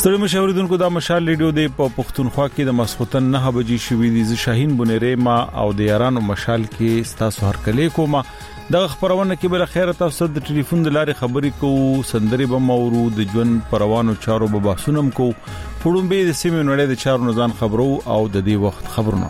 ستړي مشاوریدونکو د مشال ریډیو د پښتونخوا کې د مسخوتن 9 بجې شوې د شاهین بنيره ما او د یارانو مشال کې ستاسو هر کله کومه د خبرونه کې بل خیر تاسو د ټلیفون د لارې خبرې کوو سندري به مورو د ژوند پروانو چارو به باسونم کو پړم به د سیمې نړۍ د چارو نزان خبرو او د دې وخت خبرونه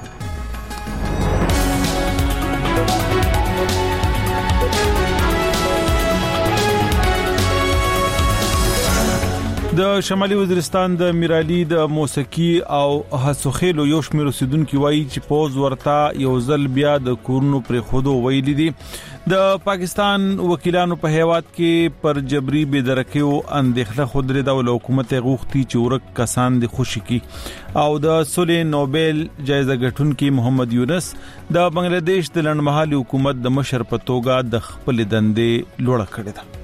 د شمالي وزیرستان د میرالي د موسیقي او حسوخېلو یو شمېر اوسیدونکو وایي چې پوز ورته یو ځل بیا د کورونو پر خودو ویلي دي د پاکستان وکیلانو په هیواد کې پر جبري بېدرکیو اندېښنه خودره د حکومت غوښتي چې ورک کسان د خوشي کی او د صلح نوبل جایزه ګټونکي محمد یونس د بنگلاديش د لړمحلي حکومت د مشر په توګه د خپل دندې لوړه کړې ده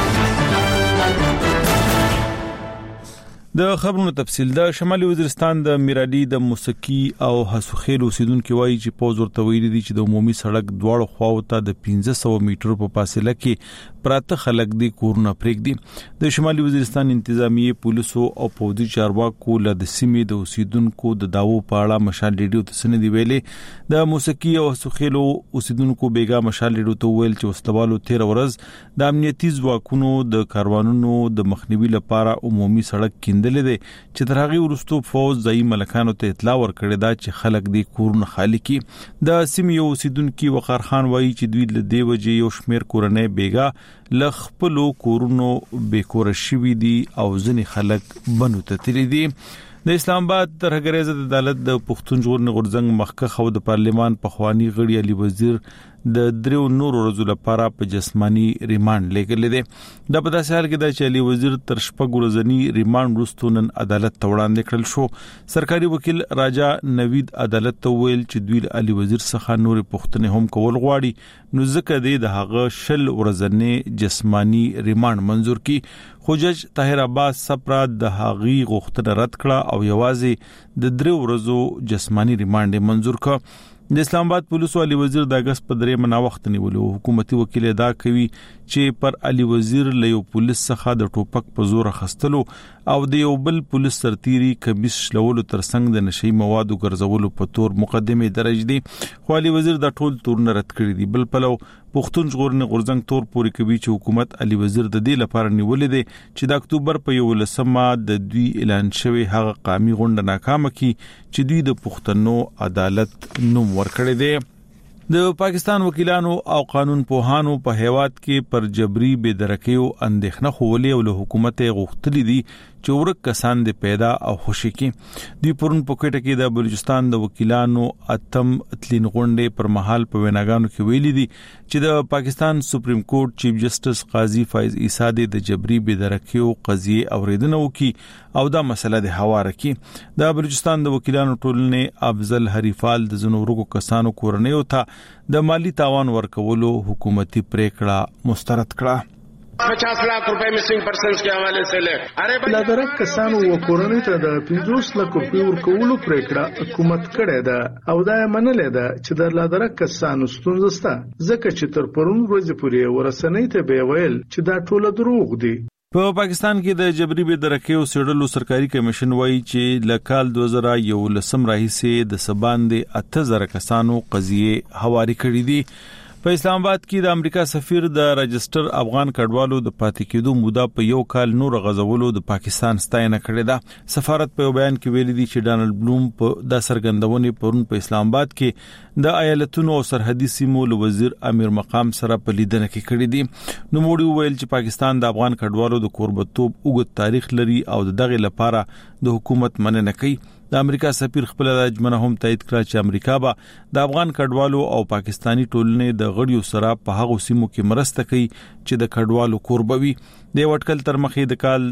د خبرونو تفصیل د شمالي وزیرستان د میرالي د موسیقي او حسوخېلو اوسیدونکو وایي چې پوز ورته ویلي دي چې د عمومي سړک دواړو خواو ته د 1500 میټر په فاصله کې پراته خلک دي کورونه پرېږدي د شمالي وزیرستان انتظامیه پولیسو او پوځي چارواکو له د سیمې د اوسیدونکو د داوو په اړه مشال ریډیو ته سندې ویلې د موسیقي او حسوخېلو اوسیدونکو بیګا مشال ریډیو ته ویل چې وسلوالو 13 ورځ د امنیتي ځواکونو د کاروانونو د مخنیوي لپاره عمومي سړک دلې دي چې تر هغه ورستو فوج ځای ملکانو ته اطلاع ورکړه دا چې خلک دي کورونه خالی کی د سیمې اوسیدونکو وقار خان وایي چې دوی له دی وجه یو شمیر کورنۍ بیګا لخپلو کورونو بیکور شوي دي او ځنې خلک بنو ته تللی دي د اسلام آباد ترهګریزه د عدالت د پښتون ژغورنې غورځنګ مخکخ او د پارلیمان پخوانی غړي علي وزیر د دریو نور ورځو لپاره په جسمانی ریماند لګلې ده د په داسې حال کې د علي وزیر تر شپږ ورځنی ریماند وروسته نن عدالت ته وړاندې کړل شو سرکاري وکیل راجا نوید عدالت ته ویل چې دوی علي وزیر څخه نور پښتنې هم کول غواړي نو ځکه د هغه شل ورځنی جسمانی ریماند منزور کی خو جج طاهر عباس صبر د هغي غوښتنه رد کړه او یوازې د دریو ورځو جسمانی ریماند منزور کړ د اسلام آباد پولیسو علي وزیر د اگست په 3 منا وخت نیولو حکومتي وکیل ادا کوي چې پر علي وزیر له یو پولیس څخه د ټوپک په زور خستلو او د یو بل پولیس سرتيري کمیس شلولو ترڅنګ د نشي موادو ګرځولو په تور مقدمه درج دي خو علي وزیر د ټول تورن رد کړی دي بل پلو پښتون ژغورنې غورځنګ تور پوري کوي چې حکومت علي وزیر د دې لپاره نیولې دي چې د اکتوبر په 11 د دوی اعلان شوی هغه قومي غونډه ناکامه کی چې دوی د پښتنو عدالت نوم ورکړی دی د پاکستان وکیلانو او قانون پوهانو په هیواد کې پر جبري بېدرکیو اندېښنه خولې او له حکومت غوښتلې دي چې ورک کسان دې پیدا او خوشي کی دوی پرون په کوټه کې د بلوچستان د وکیلانو اتم اتلین غونډې پر مهال په ویناګانو کې ویلي دي چې د پاکستان سپریم کورټ چیف جسټس قاضي فایز عیسی د جبري بېدرکیو قضیه اوریدنه وکي او دا مسله د حواله کی د بلوچستان د وکیلانو ټولنې افضل حریفال د زنورګو کسانو کورنیو ته د مالی تاوان ورکولو حکومتي پریکړه مسترد کړه 50 लाख रुपए missing persons के हवाले से ले لادرک کسانو و کورنۍ ته د 50 لک روپیو ورکولو پریکړه حکومت کړې ده او دا منلې ده چې د لادرک کسانو ستونزه سته ځکه چې تر پرون ورځې پورې ورسنۍ ته به ویل چې دا ټول دروغ دي په پاکستان کې د جبري بېدرکیو سړلو سرکاري کمیشن وایي چې لکال 2011 راهیسې د سباندې 8000 کسانو قضیه حواله کړې دي په اسلام آباد کې د امریکا سفیر د رجستر افغان کډوالو د پاتې کېدو موده په یو کال نور غزولو د پاکستان ستاینه کړې ده سفارت په بیان کې ویلي دي چې ډانلډ بلوم په د سرګندونې پرون په اسلام آباد کې د ایالتونو او سرحدي سیمو له وزیر امیر مقام سره په لیدنه کې کړې دي نو موږ ویل چې پاکستان د افغان کډوالو د کوربتوب اوږد تاریخ لري او دغه لپاره د حکومت مننه کوي د امریکا سفیر خپل د اجمنه هم تایید کړ چې امریکا به د افغان کډوالو او پاکستانی ټولنې د غړیو سره په هغو سیمو کې مرسته کوي چې د کډوالو کوربوي د وټکل تر مخې د کال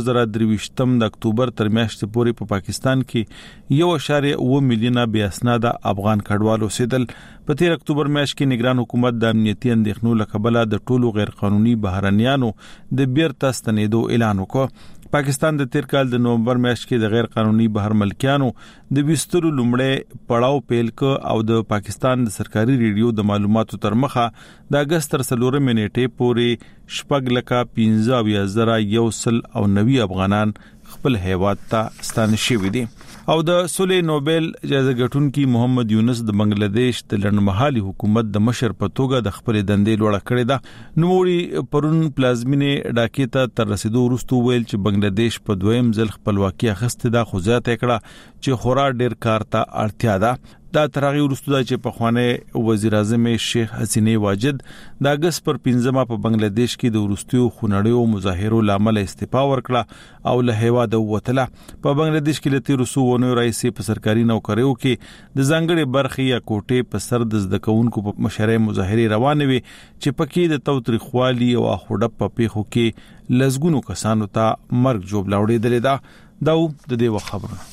2023 د اکتوبر تر میاشتې پورې په پاکستان کې 1.9 میلیون بې اسناد افغان کډوالو سیدل په 13 اکتوبر میاشت کې نگران حکومت د امنیتي اندېښنو لکبله د ټولو غیر قانوني بهرنیانو د بیرته ستنېدو اعلان وکړ پاکستان د تیر کال د نومبر میاشت کې د غیر قانوني بهر ملکیانو د وسترو لومړی پړاو پیل ک او د پاکستان د سرکاري ریډیو د معلوماتو تر مخه د اگست تر 3 منېټې پورې 15,15,190 افغانان خپل هیواد ته ستانه شوی دي. او د صلح نوبل جایزه ګټونکي محمد یونس د بنگلاديش د لړمحالي حکومت د مشر په توګه د خپل دندې لوړه کړې ده. نوموړي پرون پلازمینه ډاکې ته تر رسیدو وروسته ویل چې بنگلاديش په دویم ځل خپلواکي اخیسته ده، خو ځات کړه چې خورا ډیر کار ته اړتیا ده. دا ترغي ورستو چې په خوانه وزیر اعظم شیخ حسینه واجد د اگست پر 15 په بنگلاديش کې د ورستیو خونړیو مظاهرو لامل استعفا ورکړه او له هیواده ووتله. په بنگلاديش کې لته رسوونه رئیس په سرکاري نوکریو کې د ځانګړي برخې یا کوټې په سر د زدکونکو په مشرۍ مظاهره روانه وي چې پکې د توتریخوالي او اخوډه په پیخو کې لزګونو کسانو ته مرګ جوړ لاوړې دلې دا د دې خبره.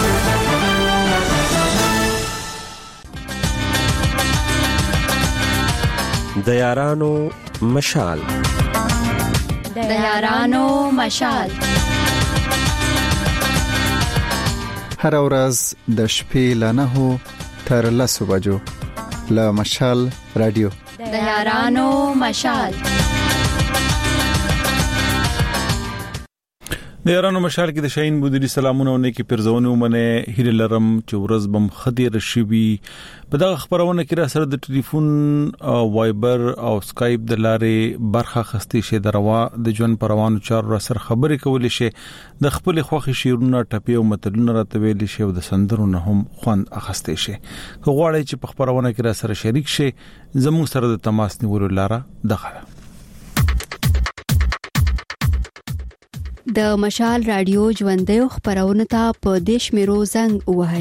د یارانو مشال هر ورځ د شپې ل 9 تر 10 بجو له مشال رادیو د یارانو مشال. د یارانو مشال کې د شاهین بودری سلامونه او نیکی پرزونه ومنه هیله لرم چې ورځ بم خدیر شوي. په دغه خبرونه کې را سره د ټلیفون او وایبر او سکایپ د لارې برخه خستې شه دروا د جون پروانو چار را سره خبرې کولې شه د خپل خوخي شیرونه ټپي او متلونه راتوي شه او د سندرونه هم خوند اخستې شه. غواړي چې په خبرونه کې را سره شریک شه زموږ سره د تماس نیولو لاره دغه د مشال رادیو ژوندې خبرونه ته په دیش میرو زنګ وهاي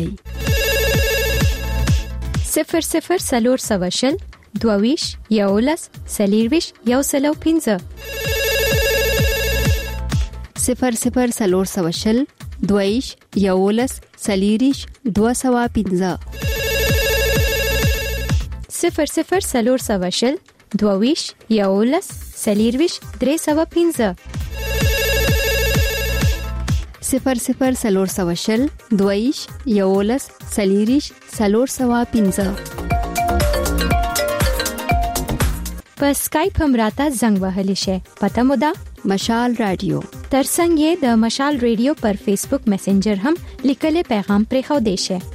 00 سلور سواشل دوویش یولس سلیرویش یوسلو 15 00 سلور سواشل دوویش یولس سلیریش 215 00 سلور سواشل دوویش یولس سلیرویش 315 00 سلور سواشل دویش یولس سلیریش سلور سوا 15 په سکایپ هم راته زنګ وهلی شي. پته مو ده مشال رادیو ترڅنګ یې د مشال رادیو پر فیسبوک میسنجر هم لیکل پیغام پرې خو دی شي.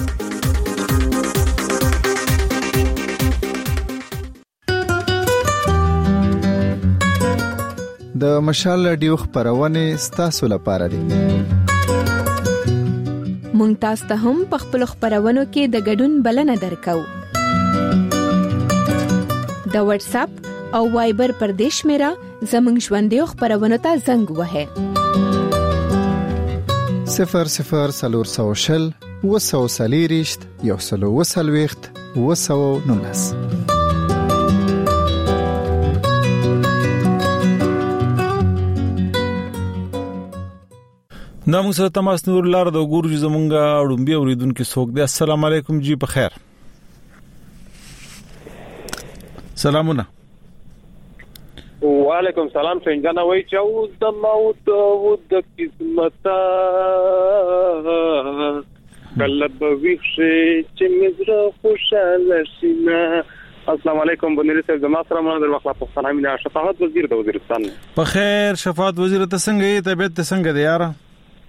د مشال رادیو خبرونه ستاسو لپاره دي. مونږ تاسو ته هم په خپل خبرونو کې د ګډون بلنه درکو. د واتس اپ او وایبر پر دیش میرا زمنګ ژوندې خبرونو ته زنګ وهه 00 سلور سواشل وسو سلیریشت یوسلو وسلويخت وسو نونس. نامو سره تماس نور لار د ګورج زمونږه اړومبي اوریدونکو څوک دی. السلام علیکم جی په خیر. سلامونه. وعلیکم سلام. څنګه وای چې د موت او د قسمت قلب ویښه چې مزره خوشاله شینه. السلام علیکم بنری صاحب زما سره مونږ د وخت په سلام نه شفاعت وزیر د وزیرستان. په خیر شفاعت وزیر ته څنګه یې طبيعت ته څنګه دی یاره؟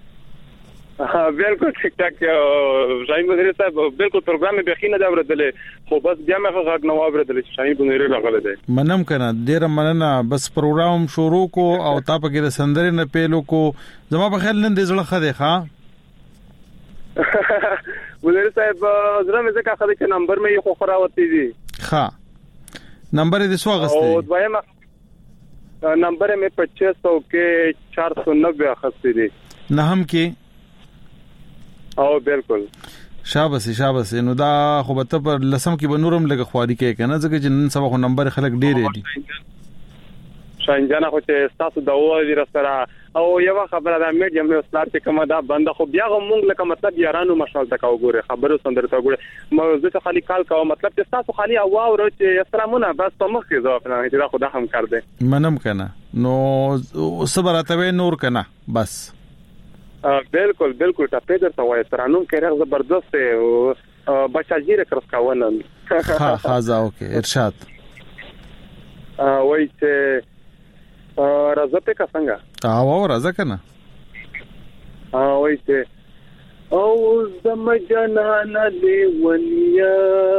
بالکل ٹھیک ٹھاک شاهین بنری صاحب بالکل پروګرام به خینه دا ورته خو بس بیا مخه غږ نو ورته شاهین بنری راغله دی. منم کنه ډیر مننه. بس پروګرام شروع کو او تا په کې د سندرې نه پیلو کو زما په خیال نن د زړه خده ښا بنری صاحب زړه مې ځکه خده چې نمبر مې خو خراوتی دي. ښا نمبر دې سو غسته او دویمه نمبر مې 2500 کې 490 اخستې دي. نه هم کې او بالکل شاباس نو دا خو به ته پر لسم کې بنورم لګ خواري کې کنه ځکه چې نن سبا خو نمبر خلک ډېر دي. شاین جنا خو چې تاسو د وایي رسره او یو خبره دا میډیم له استاد چې کومه دا بنده خو بیا مونږ لکه مطلب یارانو مشال تکاو ګوره خبرو سندرته ګوره موضوع ته خالی کال کاو مطلب چې تاسو خالی اواو ورو چې السلامونه بس په مخ کې ځواب نه چې دا خدا هم کار دی. منم کنه نو صبراتوي نور کنه بس. بالکل ټاپې درته وایي ترانوم کې راغ زبردست او بچاجیره کرسکاونه ها اوکې ارشاد وایي چې راځه په څنګه او راځه کنه وایته او زم جنان لیونیا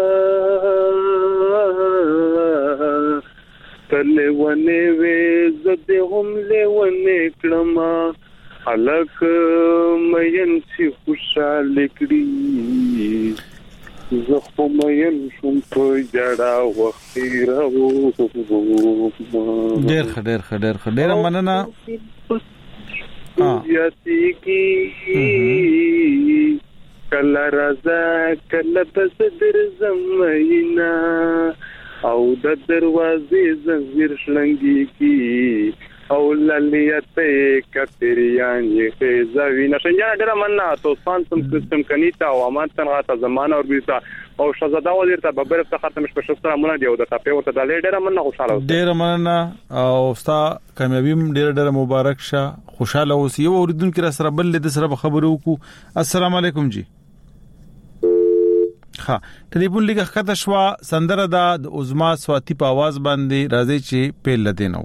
تله ونه وې زده هم لیونه کړما الک مېن سی خوشاله کړی زه خو مېن شوم په جړا وخت راو ډېر مننه یاتی کی کله رضا کله بس در زمینا او د دروازې زنجیر شلنګي کی او للیته کتریان یې زوینه څنګه ډېر مننه تو سانسم سیستم کنيتا او امان تنغه زمانه او بیسا او شهزاده وزیر ته ببر افتخار ته مشکل سلامونه دی او د تاپه ورته د ډېر مننه خوشاله ډېر مننه او ستا کامیابی ډېر مبارک شه خوشاله اوسې او اوریدونکو را سره بل د سره خبرو کو السلام علیکم جی ها ټلیفون لګه خطه شوا سندره د عظما سواتی په आवाज باندې راځي چې پیل لدینو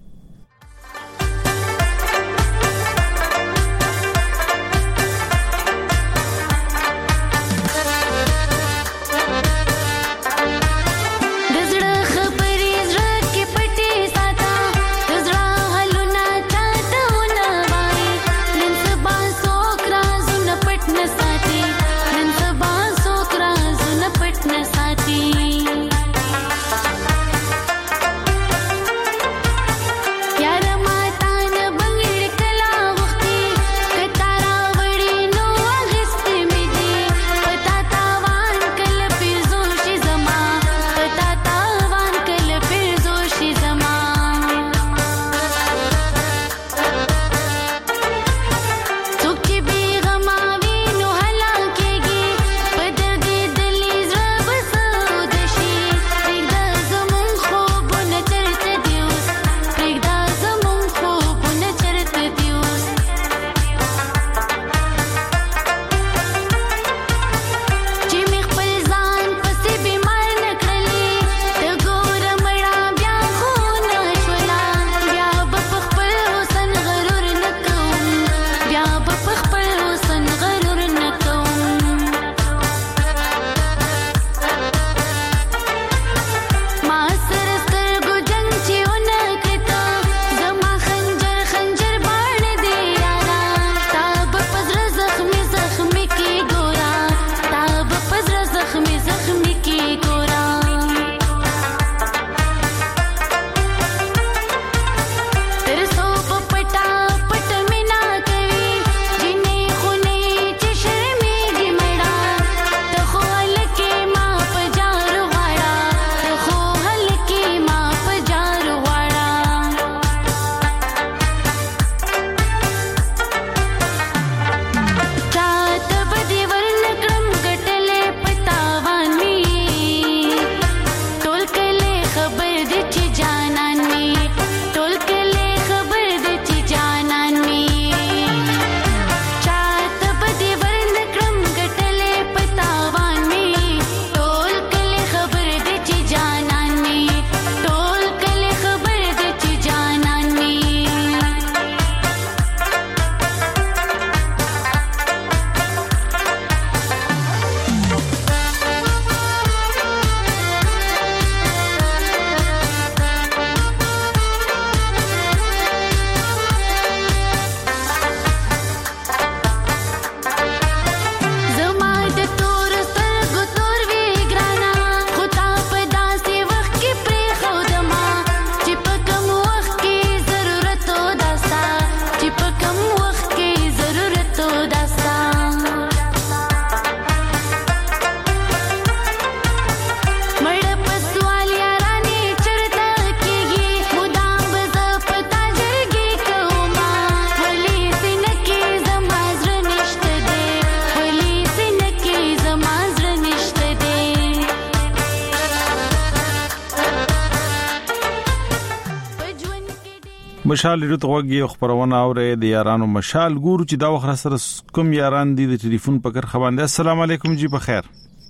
مشال لري توګي خبرونه اورې د یارانو مشال ګورو چې دا وخت سره کوم یاران دي د ټلیفون پکړ خبرنده السلام علیکم جی بخیر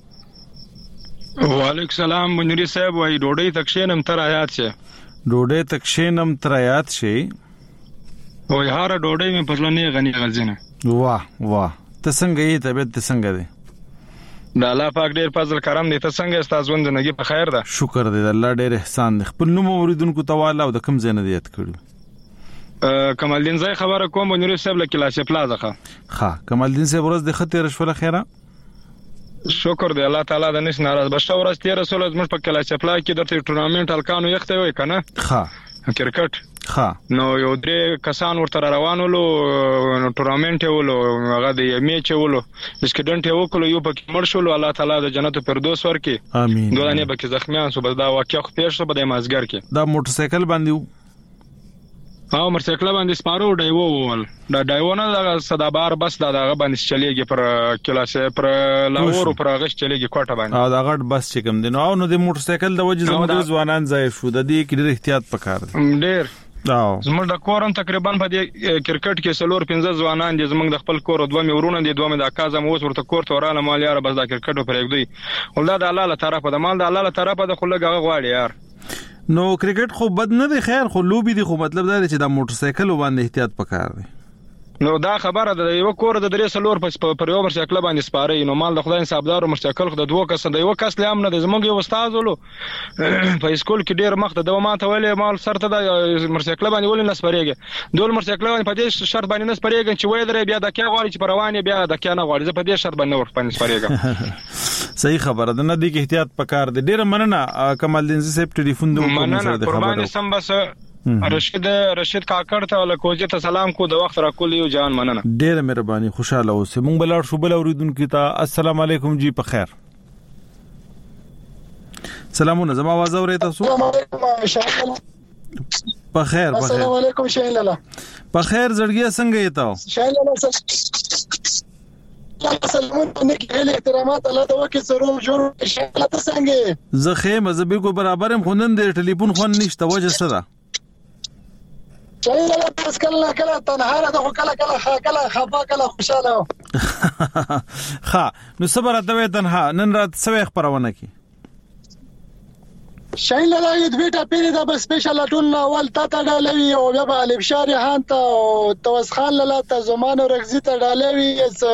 وعلیکم السلام منوري صاحب وای ډوډۍ تکشینم تر آیات شه ډوډۍ تکشینم تر آیات شه وای هار ډوډۍ مې پرلنې غني غلځنه واه ته څنګه یې طبيعت ته څنګه دی د الله پاک ډیر فضل کرم دی ته څنګه استاد ژوند زندگی په خیر ده شکر دی الله ډیر احسان دی خپل نوم اوریدونکو ته والا او د کوم ځای نه دی یاد کړو کمال الدین زای خبره کوم نور صاحب له کلاس پلازا ښه کمال الدین صاحب ورځ د خطر شوله خیره شکر دی الله تعالی د نش ناراض بشه ورځ 13 سول زموږ په کلاس پلا کې د ټورنامنت الکانو یخته وای کنه ښه کرکټ ښه نو یو درې کسان ورته روانولو ټورنامنت ولو هغه د میچ ولو اسکیډنټ یو کولو یو پکې مړ شو الله تعالی د جنت فردوس ورکړي امين دوه نه بکې زخمیان سو بس دا واقعیا خو پیښ شو په د مازګر کې دا موټر سایکل باندې ها موټر سایکل باندې سپارو ډایو ول دا ډایو نه دا صدابار بس دا هغه باندې چلیږي پر کلاسه پر لاور پر هغه چلیږي کوټه باندې دا غټ بس چې کوم دی نو د موټر سایکل د وجه زموږ ځوانان ځای شو د دې کې ډېر احتیاط پکار دی ډېر زموږ د کورم تقریبا په دې کرکټ کې سلور 15 ځوانان دي زموږ د خپل کور دوه مې ورونه دي دوه مې د اکاظم اوس ورته کور ته وراله مال یار بس دا کرکټ پر یک دوی ولدا د الله له طرفه د مال د الله له طرفه د خلګه غواړي یار نو کرکټ خو بد نه دی خیر خو لوبي دي خو مطلب دا دی چې د موټر سایکل باندې احتیاط پکار دی نو دا خبره د یو کور د درې سلور پر یو مرشکل باندې سپاري نو مال د خدای حسابدار مرشکل خو د دوه کس د یو کس لام نه د زمونږ یو استاد ولو په اسکول کې ډیر مخ د ما ته ویلې مال سرته د مرشکل باندې ولې نه سپاريږي دول مرشکل باندې په دې شرط باندې نه سپاريږي چې وای درې بیا د کې غواړي چې پروانه بیا د کې نه غواړي زه په دې شرط باندې ور باندې سپاريږم صحیح خبره ده نه دی کې احتیاط پکار دی ډیر مننه کمال الدین صاحب ټلیفون د مننه قرباني سم بس رشید کاکړ ته لکوجه ته سلام کو د وخت را کول یو جان مننه ډېر مهرباني خوشاله اوسه مونږ بلار شو بل اوریدونکو ته السلام علیکم جی په خیر سلامونه زما आवाज اورئ تاسو په خیر السلام علیکم شاهین لالا په خیر زړګیا څنګه یې تاسو شاهین لالا سلامونه نیک احترامات الله ته وکي سرو جوړ شاهین لالا څنګه زه مزبي کو برابر هم خوندن د ټلیفون خون نشته وجه څه ده شاهین لالا تاسو کله تنها ده کله خفا کله خوشاله ها نو صبر ته تنها نن رات سوي خبرونه کی شاهین لالا یو دویټه پیری دا بس سپیشل ټون اول تا ډالوي او بیا په الف شاری هان ته او توس خان لالا ته زمانو رغزي ته ډالوي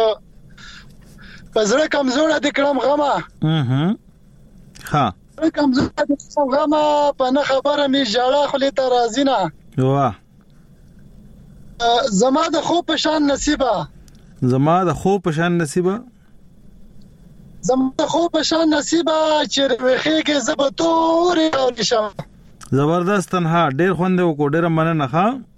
پزړه کمزوره د کړم غما ها کمزوره د کړم غما په نه خبره می جړه خلی ته راځي نه واه زما د خو په شان نصیبه زما د خو په شان نصیبه چې وخی کې زبطوري او نشم زبردست تنها ډیر خوند وکړ ډیر مننه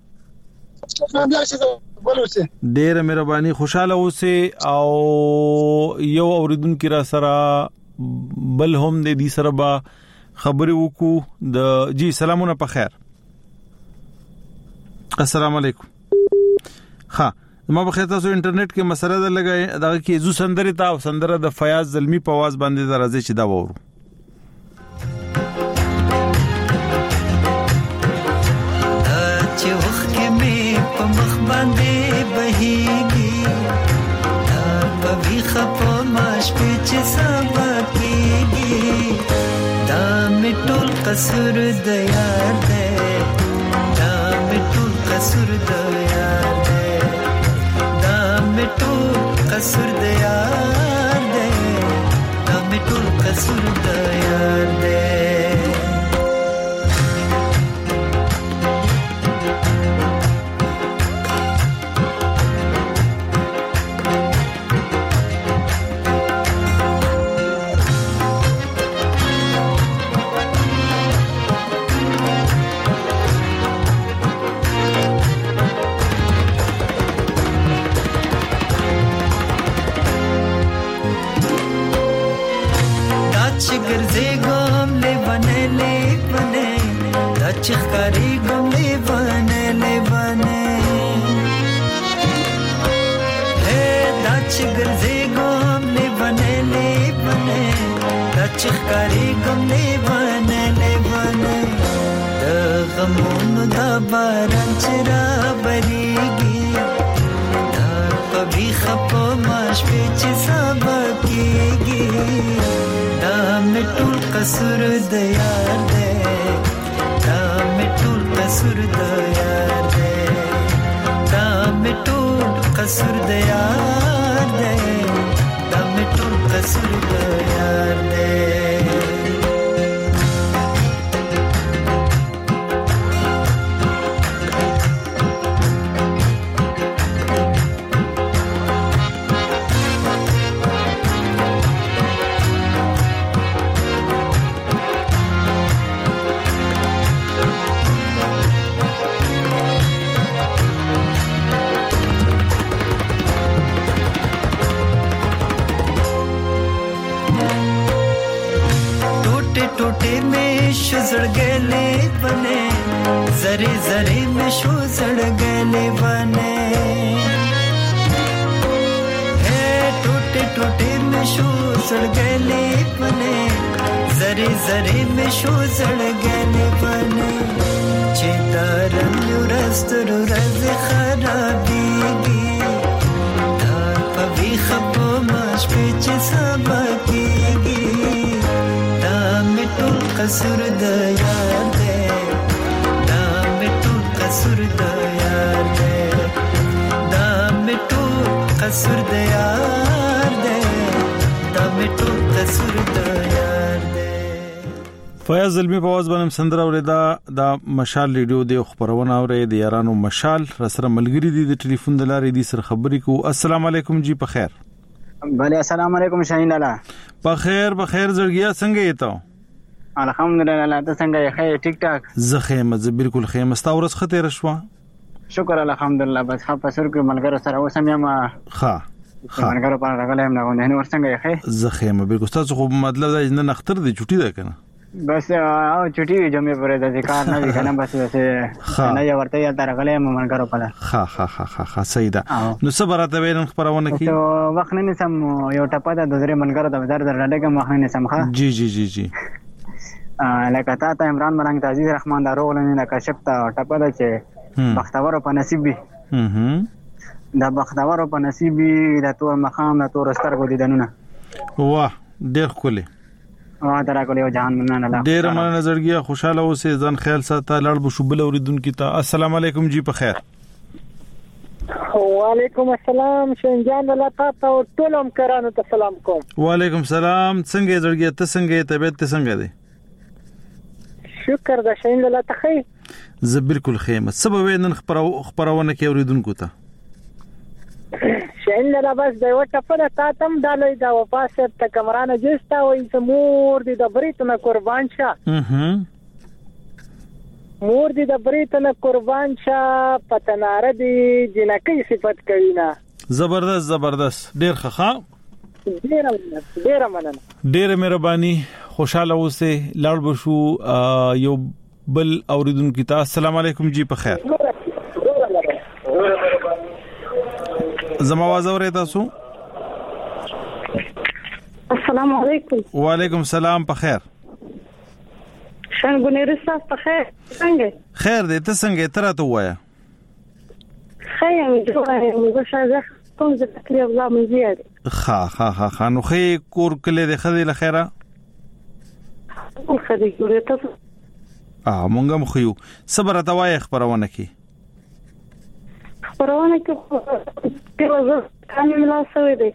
ښه ډیر مهرباني خوشاله اوسه او یو اوریدونکو را سره بل هم دې سره با خبرې وکړو د جی سلامونه په خیر السلام علیکم ها ما په خیر تاسو انټرنیټ کې مسله ده لګای دا کې زو سندره تا سندره د فیاض زلمی په आवाज باندې درازي چې دا وورو چې وخت می په مخ باندې بهيږي په ویخه په ماش په چې سبا کېږي دا میټول قصور د یار دې دا میټول قصور د یار قصور د یار دې دا میټول قصور د یار دې چخکاری گم لیوانه دا چگرزی گم لیوانه دا چخکاری گم لیوانه دا غمونو دا باران چرا بریگی دا پبی خپو ماش پیچی سابا کیگی دا میٹول قصور دیار دے قصور د یار دې دا میټول قصور د یار دی دا مې ټول قصور د یار دی टूटे में शो जड़ गले बने जरे जरे में शो जड़ गले बने हे टूटे टूटे में शो जड़ गले बने जरे जरे में शो जड़ गले बने चेतारन रस्तुर रज खराबीगी धार पवी खपो माश पेच सबकीगी قصور د یار دی دا مې ټول قصور د یار دی دا مې ټول قصور د یار دی دا مې ټول قصور د یار دی فیاض علمی په आवाज باندې سندره اوریدا دا مشال ریډیو دی خبرونه اوري د یارانو مشال را سره ملګری دي د ټلیفون د لارې دي سره خبرې کو السلام علیکم جی په خیر بله السلام علیکم شاهین لالا په خیر زړګیا څنګه یې ته الحمدلله ته څنګه یې خیر ټیک ټاک زه خیمه زه بالکل خیمه ستا ورځ خته رشوا شکر الحمدلله بس خپل سر کې ملګرو سره اوسم یم ها ملګرو په راغلم نه نه ور څنګه یې خیر زه خیمه بالکل تاسو خو مطلب دا نه نختر دی چټي ده کنه بس او چټي جمعې پرې د ذکر نه وی کنه بس نه یې ورته یې راغلم ملګرو په ها سیدا نو صبرته وینم خبرونه کی وخت نه سم یو ټپه د درې ملګرو د وزارت درلګه مخ نه سم ښه جی لکه تا عمران مرنګ عزیز رحمان دارو ولنه لکه شپتا ټپه ده چې بختور په نصیب وي دا بختور په نصیب وي د تور مقام د تور سترګو دیدنونه واه ډېر خولي درا کولی جهان مننه الله ډېر مننه زړګیا خوشاله اوسې ځان خیال ساته لړ بشوبل اوریدونکو ته السلام علیکم جی په خیر وعلیکم السلام شنجان الله تاسو ټول هم کرانو ته سلام کوم وعلیکم السلام څنګه زړګیا ته څنګه طبيعت ته څنګه دی شکر د شین له تخی زه بالکل خیمه سبب نن خبرونه کې اوریدونکو ته شین له بس د وټه په تاتم دالې دا وپاسه ته کمرانه جستا وې سمور دي د بریتنه قربان شه مور دي د بریتنه قربان شه پتنار دي جنکی صفت کوي نه زبردست ډیر ښه ډیر مننه ډیر مهرباني خوشاله اوسه لاړ بشو یو بل اوریدونکو ته السلام علیکم جی په خیر زما आवाज اورئ تاسو السلام علیکم وعلیکم السلام په خیر څنګه نرساس په خیر څنګه خیر دې ته څنګه تراته وایا خیر موږ شاده کوم څه تکلیف لا مې زیات ها نو خې کور کله د خدي له خیره خدي ګورې تاسو مونږ مخيو صبر ته وای خبرونه کی پیروزه کامل ملا سوي دي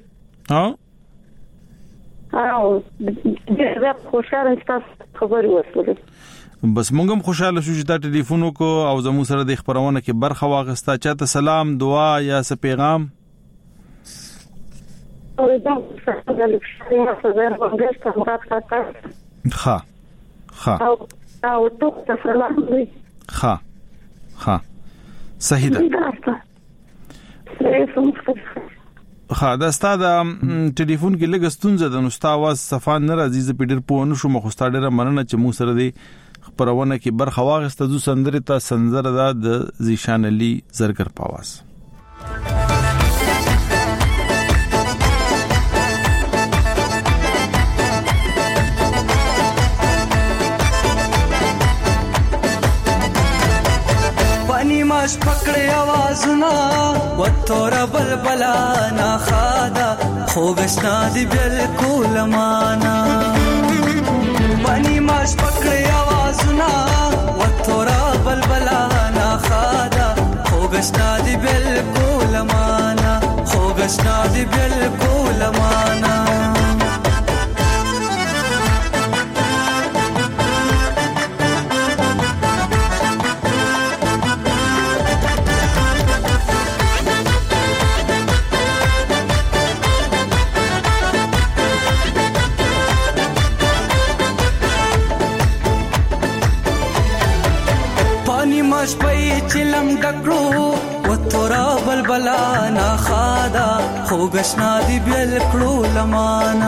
او دغه خوشاله تاسو خبري وسوله بس مونږ هم خوشاله شو چې دا ټلیفون کو او زمو سره د خبرونه کې برخه واغستا چاته سلام دعا یا څه پیغام ها او تو سلام دی ها صحیح ده دا ستاد ټلیفون کې لګستونځه د نوستا आवाज صفان نه راځي ز پیډر پونه شو مخستا ډیره مننه چې مو سره دی خبرونه کې برخه واغسته ز سندره ته سنزر د زیشان علي زرګر پاواز ماش پکړې आवाजونه وتور بلبلا نا خادا خوګسنا دی بالکل معنا پانی ماش پکړې आवाजونه وتور بلبلا نا خادا خوګسنا دی بالکل معنا خوګشنا دی بالکل معنا شپې چلم ډکړو وتورا بلبلا نا خادا خوګشنا دی بل کړو لمانا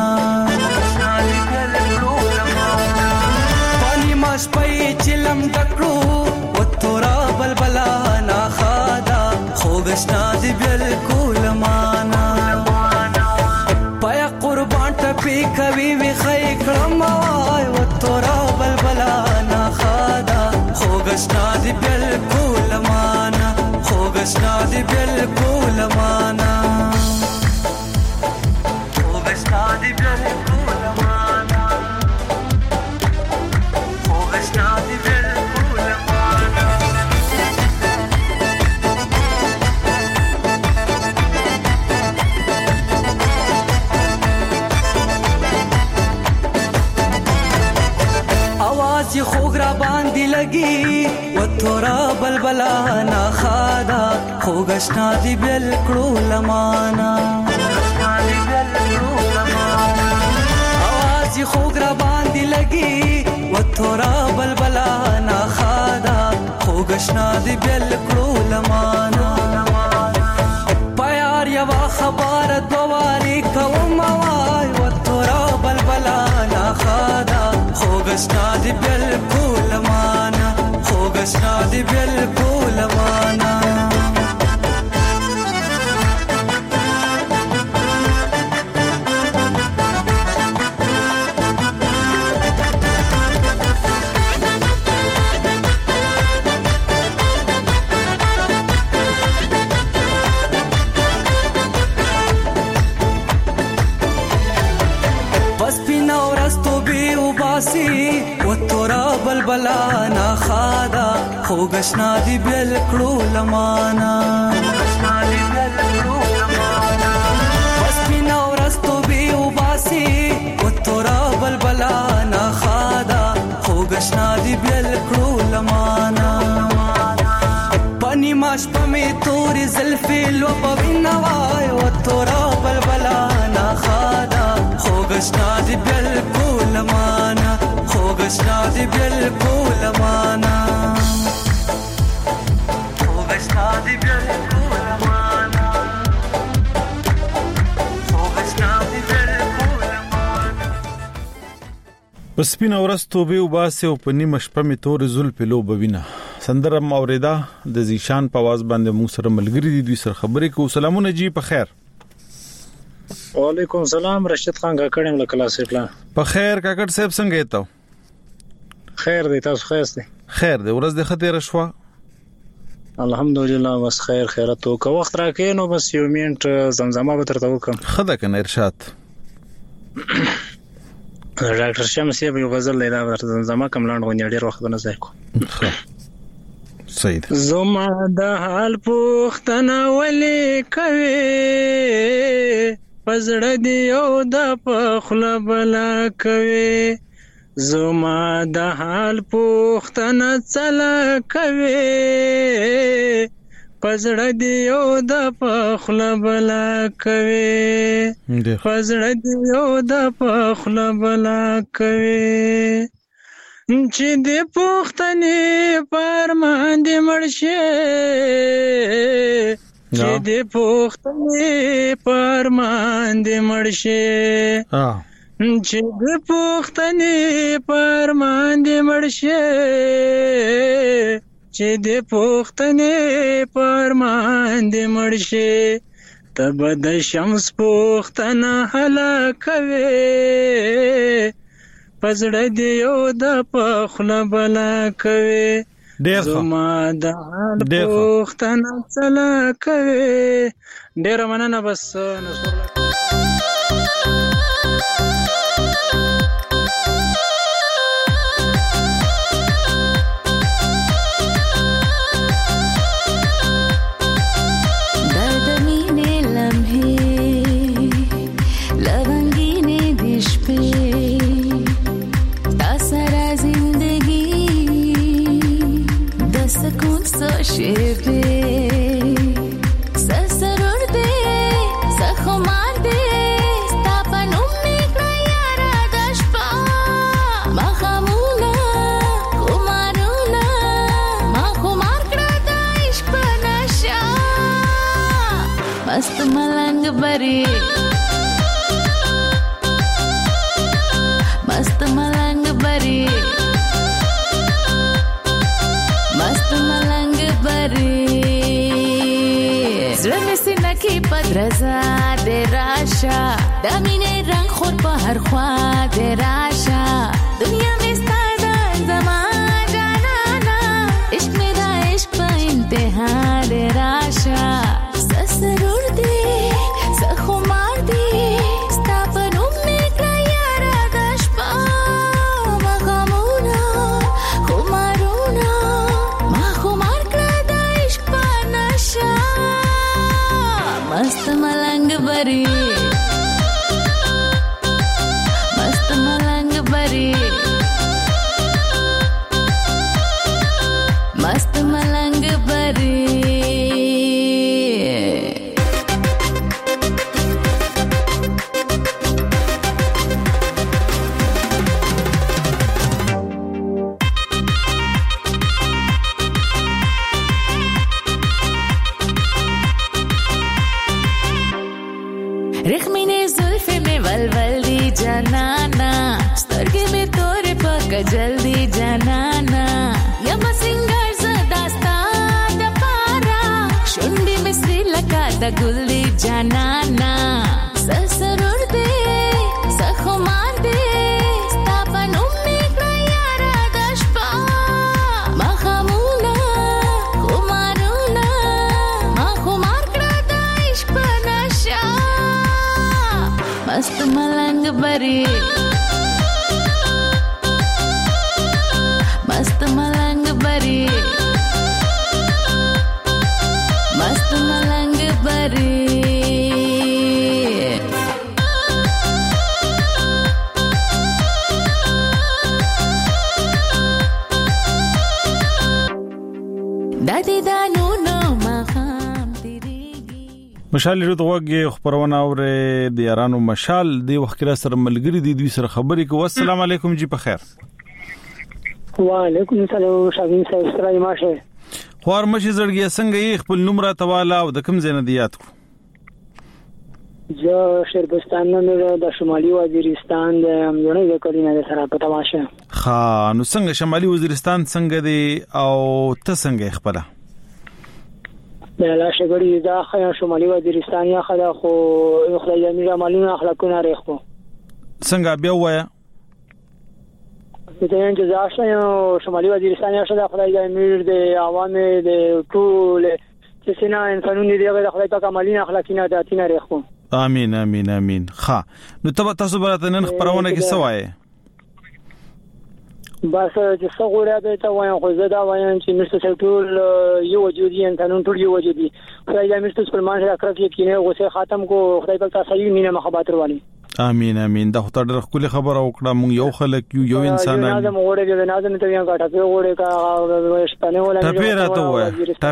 پانی ما شپې چلم ډکړو وتورا بلبلا نا خادا خوګشنا دی بل کړو لمانا پیا قربان ټپی کوي وی خې کړم وای وتورا بلبلا نا خادا خوګشنا دی بالکل معنا خوګشنا دی بالکل معنا خوګشنا دی بالکل معنا خوګشنا دی بالکل معنا आवाज خوګرا باندې لګي وتورا بلبلا نا خادا خوګشنا دی بالکل لمانا आवाज خوګرا باندې لګي وتورا بلبلا نا خادا خوګشنا دی بالکل لمانا پیار یوا خبر دواري کوم وای وتورا بلبلا نا خادا خوګشنا دی بالکل معنا خوګشنا دی بالکل معنا وتورا بلبلا نا خادا خوګشنا دی بالکل لمانا بس پینا ورستو بي وباسي وتورا بلبلا نا خادا خوګشنا دی بالکل لمانا پانی ماش پمي توري زلفي لو پوينا وای وتورا بلبلا نا خادا خوګشنا دی بالکل لمانا خوګشنا دی بالکل معنا خوګشنا دی بالکل معنا خوګشنا دی بالکل معنا پس پینا ورستو به وباسه او پنی مشپه می تور زلف لو بوینا سندره موریدا د زیشان په आवाज باندې مو سره ملګری دي دوی سره خبرې کو. سلامونه جی په خیر. وعلیکم السلام رشید خان کاکړم له کلاسې پلان په خیر کاکړ صاحب څنګه یې خیر دی تاسو خیر خیر دی ورځ د خطر شوا الحمدلله بس خیرات او که وخت راکې نو بس یو منټ زمزمه به ترته وکم خدا کنه ارشاد ډاکټر شمس یې یو غزل لیدا ورته زمزمه کوم لاند غونډې ډیر وخت نه ځای کو صحیح زما د حال پوښتنه ولې کوي پزړه دی او د پخله بلا کوي زما د حال پوښتنه چلا کوي پزړه دی او د پخله بلا کوي پزړه دی او د پخله بلا کوي چې د پوښتنې پر باندې مرشه چې د پوښتنې پر باندې مرشه چې د پوښتنې پر باندې مرشه چې د پوښتنې پر باندې مرشه تب د شمس پوښتنه هلا کوي پزړه دی او د پخله بلا کوي زما د پوښتنه چلا کوي ډیر مننه بس درد مینه لمحه मस्त मलंग बरी मस्त मलंग बरी मस्त मलंग बरी زړه سي نکي پدرزا د راشا د مینې رنگ خور په هر خوا د راشا دنیا مې ستاده زما جانانا عشق مې دا عشق په انتها د راشا سرور دی سخمار دی ستا په نوم مې کړه یاره د شپه مخامونه خمارونه ما خمار کړه د عشق په نشه مست ملنګ بری مست ملنګ بری مست ملنګ بری जनाना स्तरगे में तोरे पक जल्दी जनाना यम सिंगर ज़दास्ता दपारा शुंडी में श्रीलंका द गुल्ली जनाना ससरुर दे सखुमार दे स्तापन उम्मी क्रायारा दशपा मखमूना कुमारूना मखुमार क्रादा इश्क नशा मस्त मलंग बरी मस्त मलंग बरी मस्त मलंग बरी दादी दानू नो मखाम مشال لري دغه خبرونه اور د یارانو مشال دی وخت را سره ملګری دی دوی سره خبرې کوي. السلام علیکم جی په خیر. وعلیکم السلام شاګین صاحب سره ماشه خور مشي زړګي څنګه یې خپل نمبر تواله او د کوم ځای نه دیات کو زه شربستان نه د شمالي وزیرستان د امجونې د کلینه سره په تماشه ها نو څنګه شمالي وزیرستان څنګه دی او ته څنګه خپل د لاشه غړي دا خیا شمالي وزیرستان یا خلا خو خدای دې عملونه اخلاقونه ریخو څنګه بیا وایا د دې انتظار شمالي وزیرستان یا خلا خدای دې امیر د عوامو د ټول چې سینا انسانونه دې د خدای په عملونه اخلاقونه داتینه ریخو امين امين امين ها نو تاسو برته نن خبرونه کې سوای بس چې څنګه به ته وایم خو زه دا وایم چې مست ټول یو وجودي انسانون ټول یو وجودي خدای دې مست سلمان سره اکرف یقینه غوسه ختم کو خدای په تاسو یې مینه محبت ورولي امين امين دا خدای ډېر خپل خبره وکړه مونږ یو خلک یو انسان نه نظم وړه دې نظم ته یو غاټه په وړه کا شپنه ولا ټپیراته وای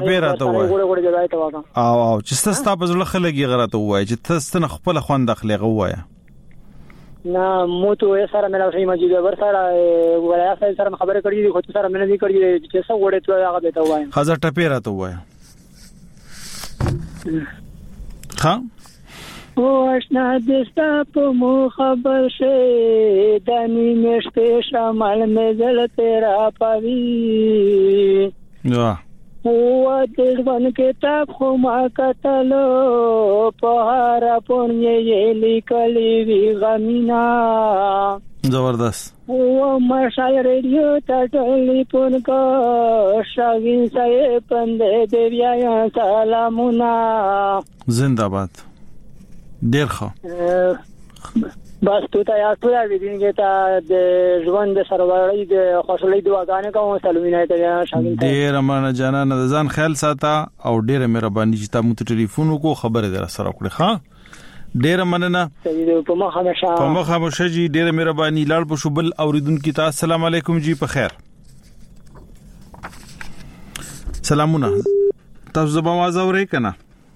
او چې تاسو په ځل خلک یې غراته وای چې تاسو نه خپل خوند اخلي غوای نه مو ته سره مې راځي مجید ور سره ولایت سره خبره کړې دي خو سره مې نه دي کړې چې څو وړه ته هغه به ته وایم خزر ټپیراته وای ها او آشنا دستا په مو خبر شه دانی مشته شمال مې زل تیرا پوي او د ځوان کتاب خو ما کتلو په هر پونې لیکلې وی غمینا زبردست او مشال ریډیو ته ټلیفون کو شاګین صاحب پندې دی بیا سلامونه زنده‌باد ډیر ښه بس ته یا ټول دې ته د ژوند سرورۍ د خوشحالۍ دعاګانې کوم سلامونه ته شامل دي ډیر امانه جانان د ځان خیال ساته او ډیر مهرباني چې تاسو ته ټلیفون وکړو خبره در سره وکړه ها ډیر مننه په مخه مشجي ډیر مهرباني لاړ په شوبل اوریدونکو ته السلام علیکم جی په خیر سلامونه. تاسو زما आवाज اورئ کنه؟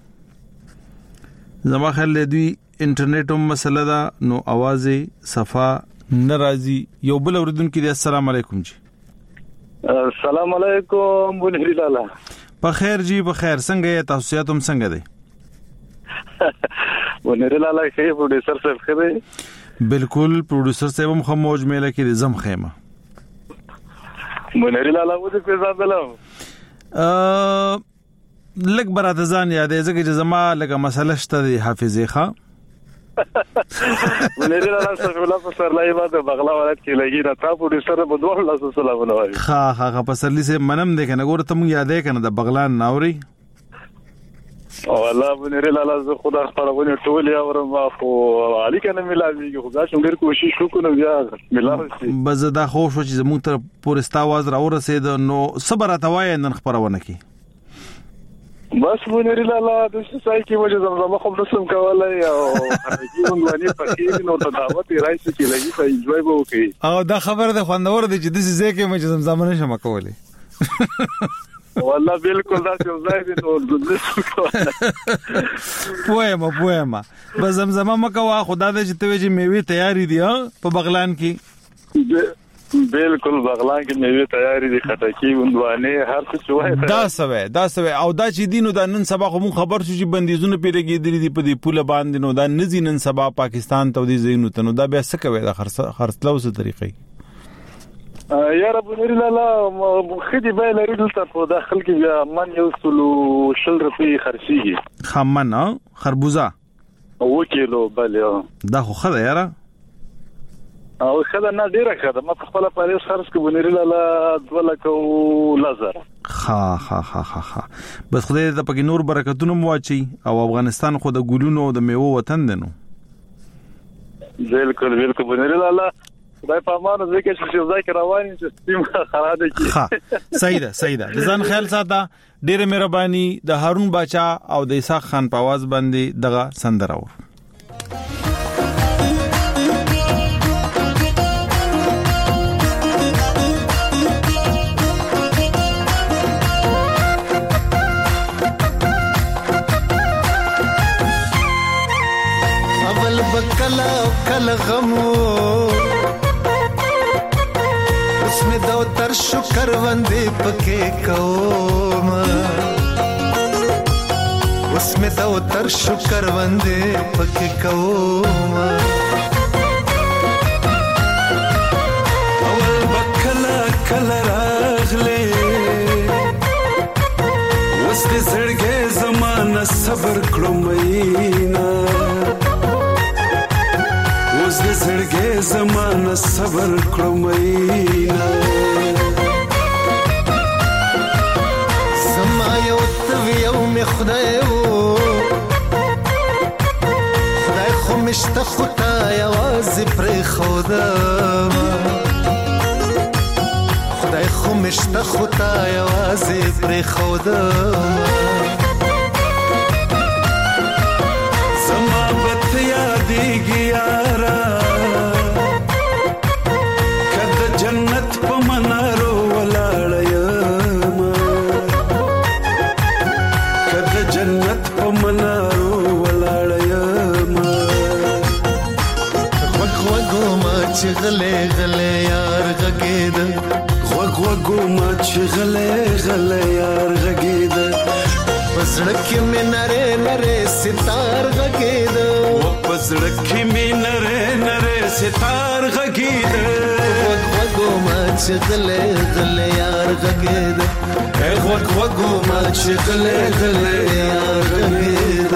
زما خیال دی انټرنیټ هم مسله ده نو आवाज صفا ناراضي. یو بل اوریدونکو دی السلام علیکم جی. السلام علیکم بنری لالا. په خیر جی په خیر. څنګه یې تاسو ته هم څنګه دی؟ بنری لالا خیر پروډوسر صاحب خیر. بالکل پروډوسر صاحب هم موج میله کې زم خیمه. بنری لالا و دې په ځان بلم. لګ براته ځان یادې ځکه چې زما لګه مسله شته د حافظې ښه. بنری لالا صاحب لا په سر لای باندې بغلا ولادت کې لګی نه تا پروډوسر په دوه الله سلام علیه. ها په سر لسه منم دې کنه ګوره ته مونږ یادې کنه د بغلان ناوري. والله بنری لالا زه خدا خبرونه ټول یا ورم خو علي کنه ملاویږي خو دا څنګه کوشش وکړو بیا ملاوي شي. بس دا خو شو چې زموږ تر پورستا आवाज راورسید نو صبر اتوای نن خبرونه کی. بس بنری لالا د سای کې وجه زمزمه خو نسم کولای او هغه مونږ پکې نو ته دعوت راځي چې لګي ته انجوای به وکړي. او دا خبره ده خوندور دي چې د څه کې مې زمزمه نشم کولای. والله بالکل دا څه ځای دی نو د څه پوهه بس زمزمه مکوا خدا دې چې ته چې میوه تیاری دي په بغلان کې. بالکل بغلان کې میوه تیاری دي خټکی وندوانه هر څه وای. دا سوي او دا چې دینو دا نن سبا خو مون خبر شو چې بندیزونه پیرګې دي په دې پوله باندې نو دا نزي نن سبا پاکستان ته دي زینو ته نو دا بیا څه کوي دا خرڅلو څه طریقې. یا رب بنری لالا خدي به لري دلته په داخل کې بیا من یو سلو شل روپۍ خرڅيږي. خمن خربوزه 1 کیلو بله دا خو خدای یاره او خدای نه ډیره خدای ما خپل پالیس خرڅ کو بنری لالا 2 لک لزر. ها بس خدای دې په نور برکتونه مو واچي او افغانستان خو د ګلونو او د میوه وطن دی نو. بالکل بنری لالا خدای په امانه ځکه چې ځای کې رواني چې سیم خراب دي. صحیح ده ځان خیال ساته. ډېر مهرباني د هارون باچا او د اسحاق خان په आवाज باندې دغه سندره و. اول بکلا غمو اسمه دو تر شکر وندې پکې کوم اسمه دو تر شکر وندې پکې کوم اول بکلا راغله وس دې زړګې زمانہ صبر کړم مینا اوس دې زړګې زمانہ صبر کړم مینا زما یو تویو می خدای خو مشته خدای आवाज پر خدا خدای خو مشته خدای आवाज پر خدا زما بت یادېږي یارا کله جنت په منارو ولاړ یم کله جنت په منارو ولاړ یم غوږو ما چې غلې یار غږېد غوږو ما چې غلې یار غږېد پسړک می نره ستار غږېد پسړک می نره ستار غږېد غوږو ما چې غلې یار غږېد غوږو ما چې غلې یار غږېد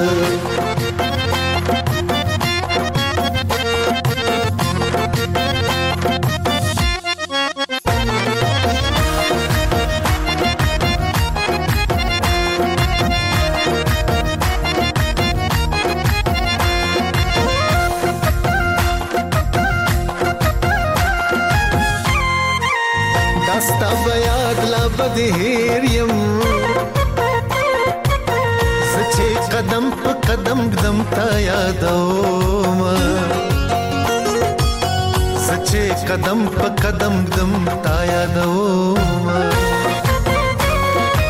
هیر یم سچې قدم په قدم قدم تا یادوم سچې قدم په قدم قدم تا یادوم